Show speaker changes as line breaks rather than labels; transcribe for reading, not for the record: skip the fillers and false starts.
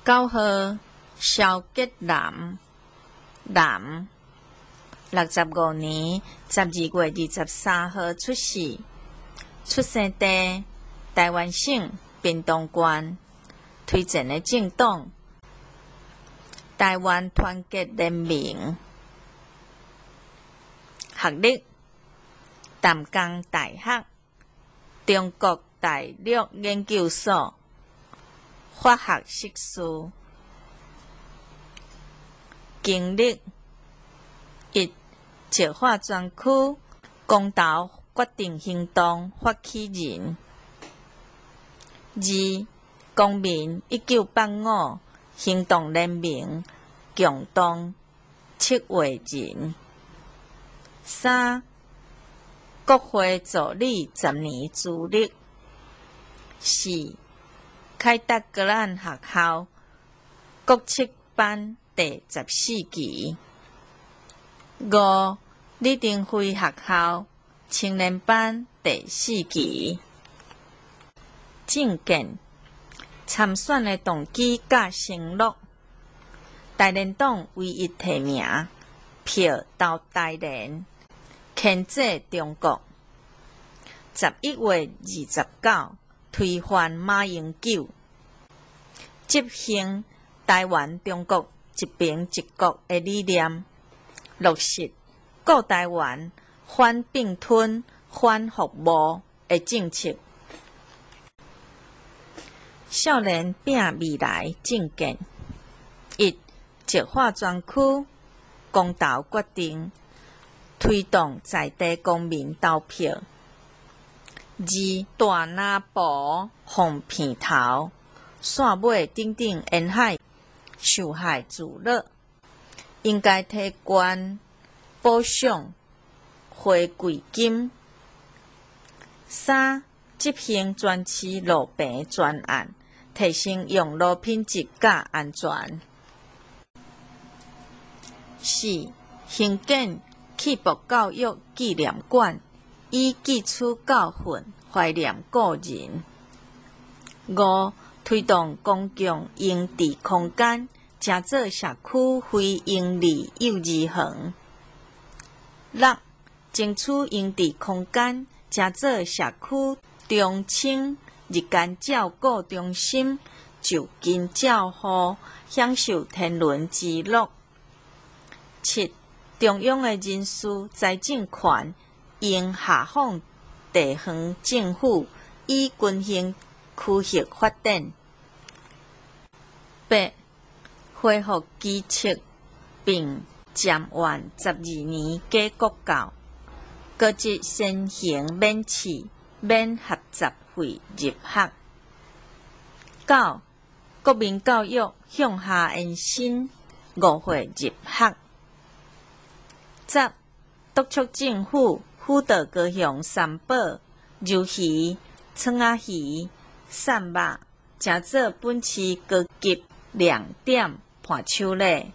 9号萧杰南，男，65年12月23号出世，出生地台湾省屏东县，推荐的政党台湾团结联盟，学历淡江大学、中国大陆研究所法学硕士，经历1石化专区公投决定行动发起人，2公民1985行动联盟共同策划人，3国会助理10年资历，4凯达格兰学校国测班第14期，5李登辉学校青年班第4期。政见参选的动机甲承诺，台联党唯一提名，票投台联，牵制中国。11月29推翻马英九，执行台湾中国一边一国的理念，落实顾台湾反并吞、反服务的政策。少年拼未来政见：1石化专区公投决定，推动在地公民投票；2大拿埔放片头、线尾等等沿海受害自乐，应该提悬补偿回馈金。3执行全市路平专案，提升用路品质甲安全。4兴建契博教育纪念馆，以汲取教训，怀念故人。5推动公共营地空间，加做社区非营利幼儿园。6争取营地空间，加做社区中青日间照顾中心，就近照护，享受天伦之乐。7中央的人事财政权应下放地方政府，以均衡区域发展。8恢复基测，并暂缓12年假国教，高职先行免试、免学杂费入学。9国民教育向下延伸，5岁入学。10督促政府辅导高雄三宝、鳏鱼、葱仔鱼、鳝肉，加做本市高级亮点伴手礼。